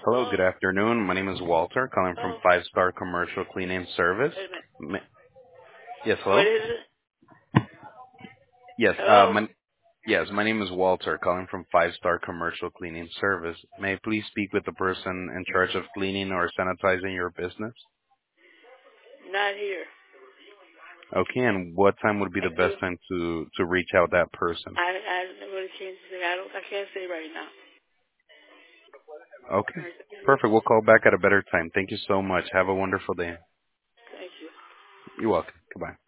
Hello, good afternoon. My name is Walter, calling from Five Star Commercial Cleaning Service. Wait a minute. Ma- Yes, What hello? is it? Yes, Hello? my name is Walter, calling from Five Star Commercial Cleaning Service. May I please speak with the person in charge of cleaning or sanitizing your business? Not here. Okay, and what time would be the Thank you. best time to reach out that person? I really can't say. I can't say right now. Okay, All right, perfect. We'll call back at a better time. Thank you so much. Have a wonderful day. thank you. You're welcome. Goodbye.